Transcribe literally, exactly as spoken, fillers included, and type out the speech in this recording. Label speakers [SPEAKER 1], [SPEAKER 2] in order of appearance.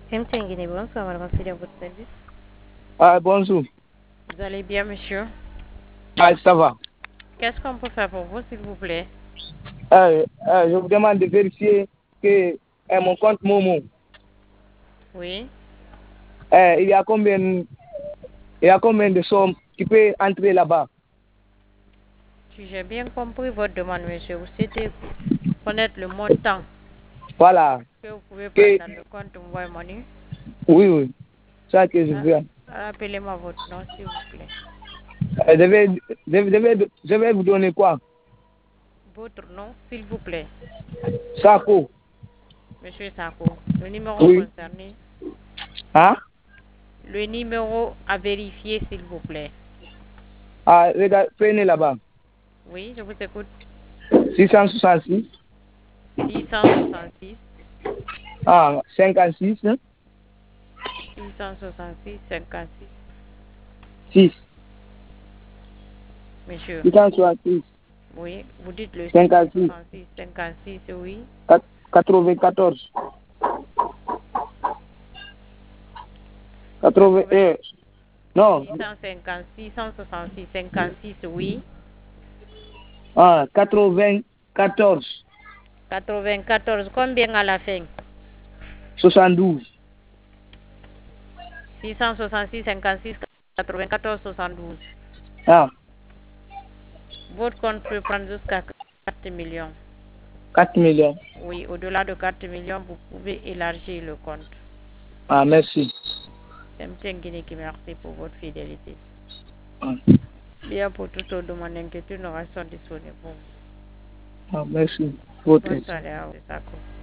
[SPEAKER 1] M T N Guinée, bonsoir, madame Fidèle, votre service.
[SPEAKER 2] Ah, bonjour.
[SPEAKER 1] Vous allez bien, monsieur?
[SPEAKER 2] Ah, ça va.
[SPEAKER 1] Qu'est-ce qu'on peut faire pour vous, s'il vous plaît?
[SPEAKER 2] Ah, ah, je vous demande de vérifier que eh, mon compte Momo,
[SPEAKER 1] Oui.
[SPEAKER 2] eh, il y a combien, il y a combien de sommes qui peut entrer là-bas?
[SPEAKER 1] Si j'ai bien compris votre demande, monsieur, vous souhaitez connaître le montant
[SPEAKER 2] Voilà.
[SPEAKER 1] que vous pouvez prendre
[SPEAKER 2] Que,
[SPEAKER 1] dans le compte Mobile Money.
[SPEAKER 2] oui, oui. Ça que je
[SPEAKER 1] Ah,
[SPEAKER 2] veux.
[SPEAKER 1] Rappelez-moi votre nom, s'il vous plaît.
[SPEAKER 2] Eh, Je vais, je, je vais, je vais vous donner quoi?
[SPEAKER 1] Votre nom, s'il vous plaît.
[SPEAKER 2] Sako.
[SPEAKER 1] Monsieur Sako. Le numéro
[SPEAKER 2] Oui.
[SPEAKER 1] concerné.
[SPEAKER 2] Hein?
[SPEAKER 1] Le numéro à vérifier, s'il vous plaît.
[SPEAKER 2] Ah, regarde, prenez là-bas.
[SPEAKER 1] Oui, je vous écoute.
[SPEAKER 2] six cent soixante-six.
[SPEAKER 1] six cent soixante-six.
[SPEAKER 2] Ah, cinquante-six. Hein?
[SPEAKER 1] six cent soixante-six, cinquante-six.
[SPEAKER 2] six.
[SPEAKER 1] Monsieur.
[SPEAKER 2] six cent soixante-six.
[SPEAKER 1] Oui, vous dites le six cent
[SPEAKER 2] cinquante-six.
[SPEAKER 1] soixante-six, cinquante-six, oui.
[SPEAKER 2] quatre-vingt-quatorze. quatre-vingts.
[SPEAKER 1] quatre-vingts,
[SPEAKER 2] Eh, non.
[SPEAKER 1] six cent cinquante, six cent soixante-six, cinquante-six, oui.
[SPEAKER 2] Ah, quatre-vingt-quatorze.
[SPEAKER 1] quatre-vingt-quatorze, combien à la fin?
[SPEAKER 2] soixante-douze.
[SPEAKER 1] six cent soixante-six, cinquante-six, quatre-vingt-quatorze, soixante-douze.
[SPEAKER 2] Ah,
[SPEAKER 1] Votre compte peut prendre jusqu'à quatre millions.
[SPEAKER 2] quatre millions.
[SPEAKER 1] Oui, au-delà de quatre millions, vous pouvez élargir le compte.
[SPEAKER 2] Ah, merci.
[SPEAKER 1] C'est M T N Guinée qui merci pour votre fidélité.
[SPEAKER 2] Ah,
[SPEAKER 1] Bien pour toute autre demande d'inquiétude, nous restons disponibles pour vous.
[SPEAKER 2] ah, merci. Votre
[SPEAKER 1] Bonne soirée à vous, Sako.